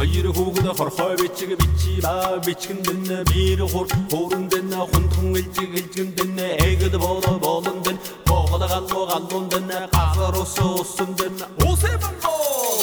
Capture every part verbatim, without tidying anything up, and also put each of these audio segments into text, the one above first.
hayır hukuda harhay biçige biçi ba biçkin denne bir hor horun denne huntun ilçig ilçin denne egede bola bolun den boğala gallo gallon denne qafar osu osun denne o seven bol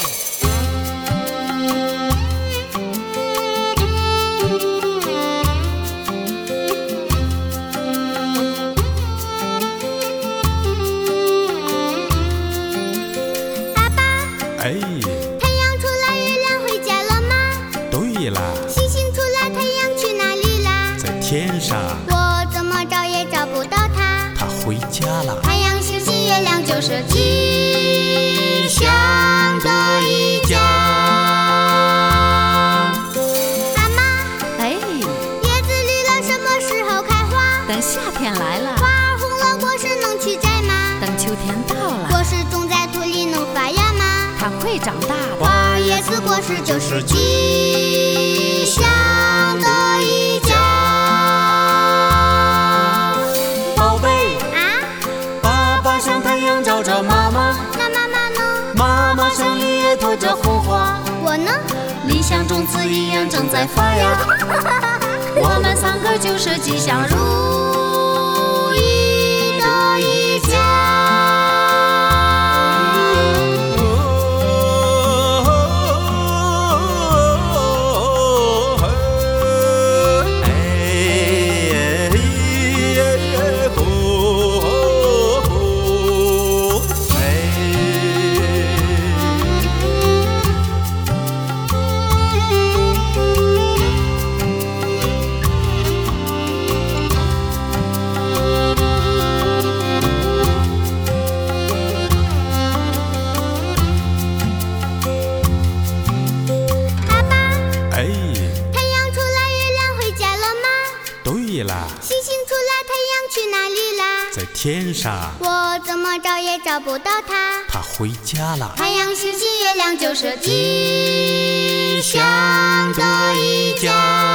哎， 太阳出来，月亮回家了吗？ 对啦， 星星出来，太阳去哪里啦？ 在天上， 我怎么找也找不到它。 他回家了。 太阳、星星、月亮就是吉祥的一家。阿妈， 哎， 叶子绿了，什么时候开花？ 等夏天来了， 花儿红了，果实能去摘吗？ 等秋天到了， 果实种在土里能发芽吗？ 它会长大的。 花儿叶子果实就是吉祥的一家。 宝贝， 啊， 爸爸像太阳照着妈妈， 那妈妈呢？ 妈妈像绿叶托着红花， 我呢？ 理想种子一样正在发芽。我们三个就是吉祥如意的一家。 对啦， 星星出来，太阳去哪里啦？ 在天上， 我怎么找也找不到它。 他回家了。 太阳、星星、月亮就是吉祥的一家。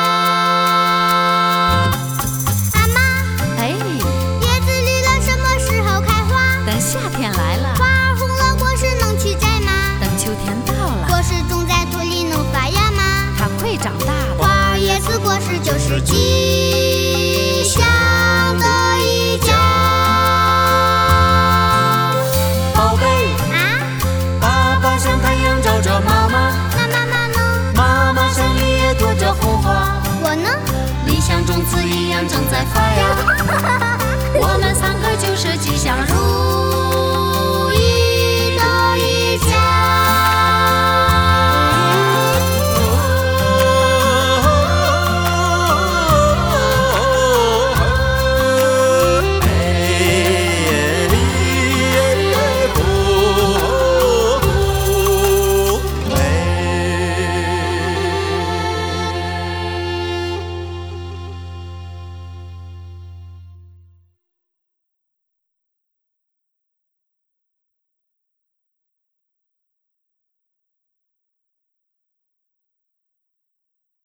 阿妈， 哎， 叶子绿了，什么时候开花？ 等夏天来了， 花儿红了，果实能去摘吗？ 等秋天到了， 果实种在土里能发芽吗？ 它会长大的。 花儿叶子果实就是吉祥的一家。 宝贝， 啊， 爸爸像太阳照着妈妈， 那妈妈呢？ 妈妈像绿叶托着红花， 我呢？ 理想种子一样正在发芽。我们三个就是吉祥如